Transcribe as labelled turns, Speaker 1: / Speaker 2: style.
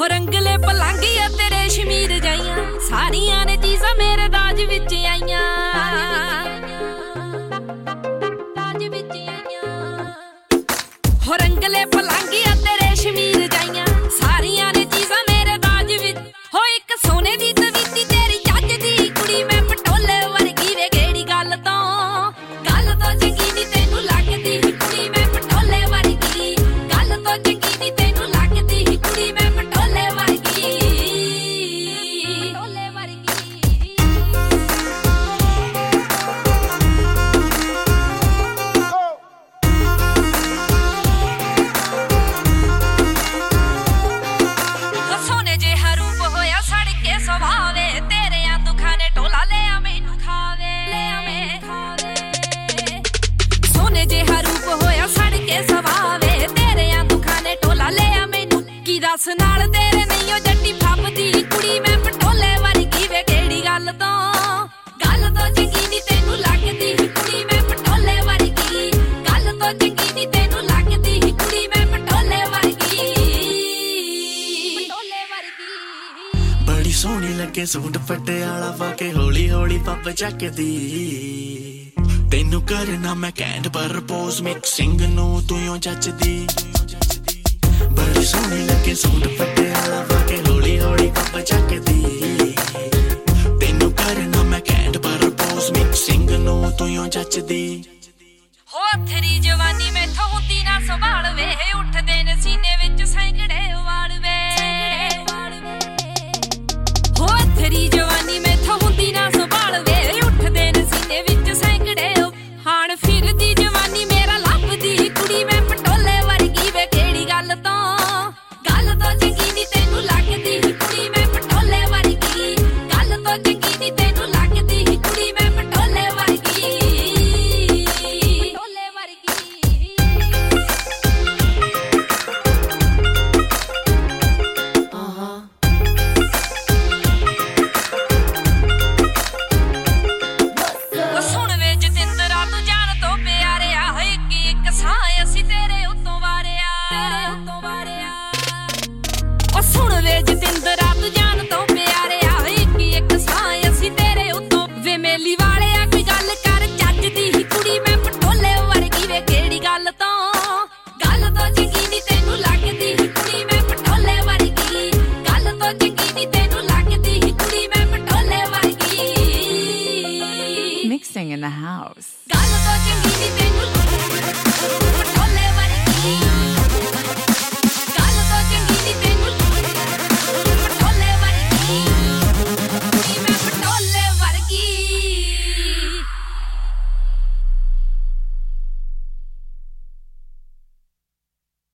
Speaker 1: ਹੋ ਰੰਗਲੇ ਪਲਾਂਗੀਆਂ ਤੇ ਰੇਸ਼ਮੀ ਰਜਾਈਆਂ ਸਾਰੀਆਂ ਨੇ ਚੀਜ਼ਾਂ ਮੇਰੇ ਦਾਜ ਵਿੱਚ ਆਈਆਂ ਹੋ ਰੰਗਲੇ ਪਲਾਂਗੀਆਂ ਤੇ ਰੇਸ਼ਮੀ ਰਜਾਈਆਂ ਸਾਰੀਆਂ ਨੇ ਚੀਜ਼ਾਂ ਮੇਰੇ ਦਾਜ ਵਿੱਚ ਹੋ ਇੱਕ ਸੋਨੇ ਦੀ ਤਵੀਤੀ ਤੇਰੀ ਜੱਜ ਦੀ ਕੁੜੀ ਮੈਂ ਪਟੋਲੇ ਵਰਗੀ ਵੇ ਕਿਹੜੀ ਗੱਲ ਤੋਂ ਚੰਗੀ ਨੀ ਤੈਨੂੰ ਲੱਗਦੀ ਕੁੜੀ ਮੈਂ ਪਟੋਲੇ ਵਰਗੀ ਗੱਲ ਤੋਂ ਚੰਗੀ ਨੀ ਤੈਨੂੰ ਲੱਗਦੀ ਕੁੜੀ ਮੈਂ ਪਟੋਲੇ ਵਰਗੀ ਸੋਨੇ ਜਿਹਾ ਰੂਪ ਹੋਇਆ ਸੜ ਕੇ ਸੁਭਾਵੇ ਤੇਰਿਆਂ ਦੁੱਖਾਂ ਨੇ ਟੋਲਾ ਲਿਆ ਮੈਨੂੰ ਖਾਵੇ ਸੋਨੇ ਜਿਹਾ ਰੂਪ ਹੋਇਆ ਸੜ ਕੇ ਸੁਭਾਵੇ ਤੇਰਿਆਂ ਦੁੱਖਾਂ ਨੇ ਟੋਲਾ ਲਿਆ ਮੈਨੂੰ ਕੀ ਦੱਸ ਨਾਲ ਤੇਰੇ ਨਹੀਂ ਉਹ ਜੱਟੀ ਫੱਬਦੀ ਕੁੜੀ ਮੈਂ ਪਟੋਲੇ ਵਰਗੀ ਵੇ ਕਿਹੜੀ ਗੱਲ ਤੋਂ ਚੰਗੀ ਨੀ ਤੈਨੂੰ ਲੱਗਦੀ ਕੁੜੀ ਮੈਂ ਪਟੋਲੇ ਵਰਗੀ ਗੱਲ ਤੋਂ ਚੰਗੀ ਨੀ ਤੈਨੂੰ ਲੱਗਦੀ ਕੁੜੀ ਮੈਂ ਪਟੋਲੇ ਵਰਗੀ
Speaker 2: ਬੜੀ ਸੋਹਣੀ ਲੱਗੇ ਸੂਟ ਪਟਿਆਲਾ ਪਾ ਕੇ ਹੌਲੀ ਹੌਲੀ ਪੱਪ ਚੱਕਦੀ ਤੈਨੂੰ ਕਰਨਾ ਮੈਂ ਕੈਂਡ ਪਰਪੋਜ਼ ਮਿਕਸਿੰਗ ਨੂੰ ਤੂੰ ਓ ਜੱਜਦੀ ਬੜੀ ਸੋਹਣੀ ਲੱਗੇ ਸੂਟ ਪਟਿਆਲਾ ਪਾ ਕੇ ਹੌਲੀ ਹੌਲੀ ਪੱਪ ਚੱਕਦੀ ਤੈਨੂੰ ਕਰਨਾ ਮੈਂ ਕੈਂਡ ਪਰਪੋਜ਼ ਮਿਕਸਿੰਗ ਨੂੰ ਤੂੰ ਓ ਜੱਜਦੀ
Speaker 1: ਹੋ ਤੇਰੀ ਜਵਾਨੀ ਮੈਥੋਂ ਹੁੰਦੀ ਨਾ ਸੰਭਾਲ ਵੇ ਉੱਠਦੇ ਨੇ ਸੀਨੇ ਵਿੱਚ ਸੈਂਕੜੇ ਵਾਲ ਵੇ ਹੋ ਤੇਰੀ ਜਵਾਨੀ ਮੈਥੋਂ ਹੁੰਦੀ ਨਾ ਸੰਭਾਲ ਵੇ ਉੱਠਦੇ ਨੇ ਸੀਨੇ ਵਿੱਚ ਸੈਂਕੜੇ ਹਾਣ ਫਿਰਦੀ ਜਵਾਨੀ ਮੇਰਾ ਲੱਭਦੀ ਕੁੜੀ ਮੈਂ ਪਟੋਲੇ ਵਰਗੀ ਵੇ ਕਿਹੜੀ ਗੱਲ ਤੋਂ ਚੰਗੀ ਨੀ ਤੈਨੂੰ ਲੱਗਦੀ ਕੁੜੀ ਮੈਂ ਪਟੋਲੇ ਵਰਗੀ ਗੱਲ ਤੋਂ ਚੰਗੀ ਨੀ ਤੈਨੂੰ ਲੱਗਦੀ ਕੁੜੀ ਮੈਂ ਪਟੋਲੇ ਵਰਗੀ ਸੁਣ ਵੇ ਜਤਿੰਦਰਾ ਤੂੰ ਜਾਣ ਤੋਂ ਪਿਆਰਿਆ ਹੋਏ ਕਿ ਇੱਕ ਸਾਂ ਅਸੀਂ ਤੇਰੇ ਉੱਤੋਂ ਵਾਰਿਆ ਉਹ ਸੁਣ ਵੇ ਜਤਿੰਦਰਾ ਤੂੰ ਜਾਣ ਤੋਂ ਪਿਆਰਿਆ ਹੋਏ ਕਿ ਇੱਕ ਸਾਂ ਅਸੀਂ ਤੇਰੇ ਉੱਤੋਂ ਵੇ ਮੇਲੀ ਵਾਲਿਆ ਕੋਈ ਗੱਲ ਕਰ ਚੱਜ ਦੀ ਕੁੜੀ ਮੈਂ ਪਟੋਲੇ ਵਰਗੀ ਵੇ ਕਿਹੜੀ ਗੱਲ ਤੋਂ ਚੰਗੀ ਨੀ ਤੈਨੂੰ ਲੱਗਦੀ ਕੁੜੀ ਮੈਂ ਪਟੋਲੇ ਵਰਗੀ ਗੱਲ ਤੋਂ ਚੰਗੀ ਨੀ ਤੈਨੂੰ ਲੱਗਦੀ ਕੁੜੀ ਮੈਂ ਪਟੋਲੇ ਵਰਗੀ
Speaker 3: Mixing in the house.
Speaker 1: ਗੱਲ ਤੋਂ ਚੰਗੀ ਨੀ ਤੈਨੂੰ